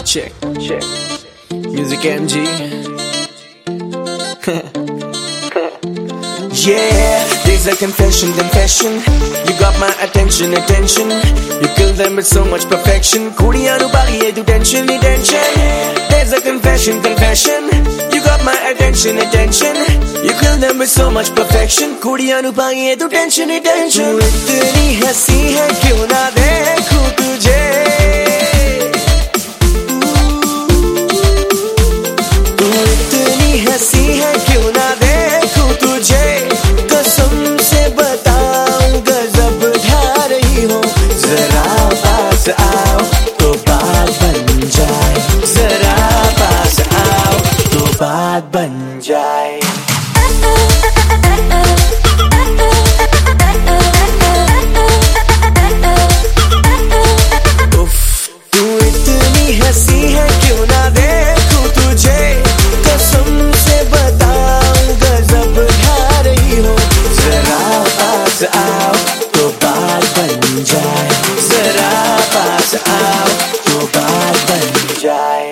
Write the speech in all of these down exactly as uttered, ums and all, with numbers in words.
Check, check. Music M G. Yeah, there's a confession, confession. You got my attention, attention. You kill them with so much perfection. Kudiyan nu pagiye tu tension, ni tension. There's a confession, confession. You got my attention, attention. You kill them with so much perfection. Kudiyan nu pagiye tu tension, ni tension. तू इतनी हंसी है क्यों ना देखूं तुझे. तू इतनी हंसी है क्यों ना देखूं तुझे. कसम से बताऊं गजब ढा रही हो. जरा पास आओ तो बात बन जाए. जरा पास आओ तो बात बन जाए. उफ, तू इतनी हंसी है क्यों ना देखूं तुझे. कसम से बताऊं गजब ढा रही हो. जरा पास आओ तो बात बन जाए. जरा पास आओ तो बात बन जाए.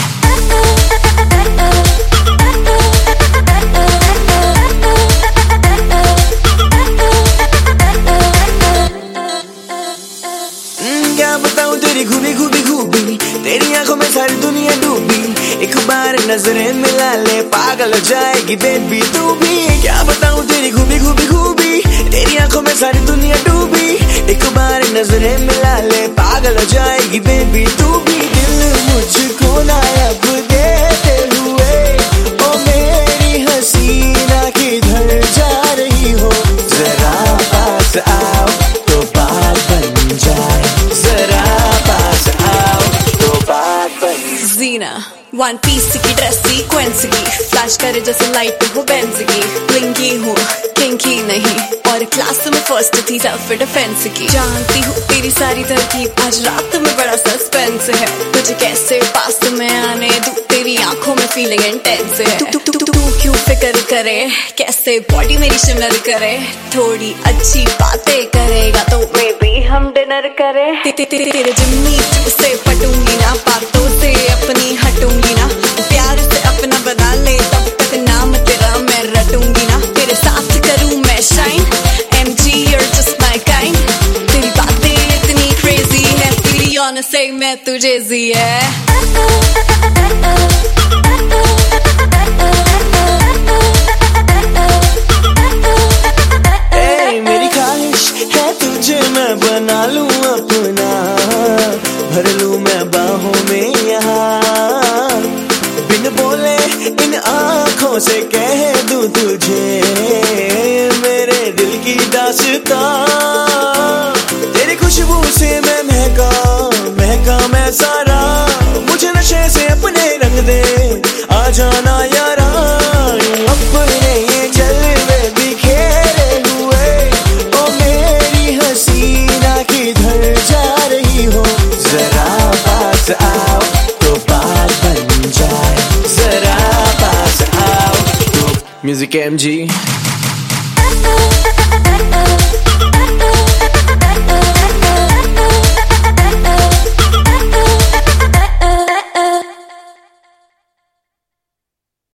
क्या बताऊं तेरी खूबी खूबी खूबी. तेरी आंखों में सारी दुनिया डूबी. एक बार नजरें मिला ले पागल हो जाएगी बेबी तू भी. क्या बताऊं तेरी खूबी खूबी खूबी. तेरी आंखों में सारी दुनिया डूबी. एक बार नजरें मिला ले पागल हो जाएगी बेबी तू भी. दिल मुझको नायाब देते हुए ओ मेरी हसीना किधर जा रही हो. जरा पास आओ तो बात बन जाए. जरा पास आओ तो बात बन. जीना वन पीस की ड्रेस सीक्वेंस की. फ्लैश करे जैसे लाइट हो बेंज की. ब्लिंकी हूँ किंकी नहीं और क्लास में फर्स्ट थी सेल्फ डिफेंस की. जानती हूँ तेरी सारी तरकीब. आज रात में बड़ा सस्पेंस है. तुझे कैसे पास में आने दूं. तेरी आंखों में फीलिंग इंटेंस है. तू तू तू तू क्यों फिक्र करे. कैसे बॉडी मेरी शिमर करे. थोड़ी अच्छी बातें करेगा तो मे बी हम डिनर करे. ते, ते, ते, तेरे जिम्मी से पटूंगी ना. बातों से अपनी हटूंगी ना. प्यार से अपना बना ले तब तक नाम तेरा मैं रटूंगी ना. तेरे साथ करूं मैं shine. M G you're just my kind. तेरी बातें इतनी क्रेजी है. तेरी ऑन से मैं तुझे जी है. ए, मेरी ख्वाहिश है तुझे मैं बना लूं अपना. भर लूं मैं बाहों में यहाँ. बिन बोले इन आँखों से कह दूं तुझे मेरे दिल की दास्तां. तेरी खुशबू से मैं महका महका मैं सारा. मुझे नशे से अपने रंग दे आ जाना यारा. अपने ये जलवे बिखेरे हुए ओ मेरी हसीना किधर जा रही हो. जरा पास आओ तो बात बन जाए. जरा पास आओ तो. Music M G.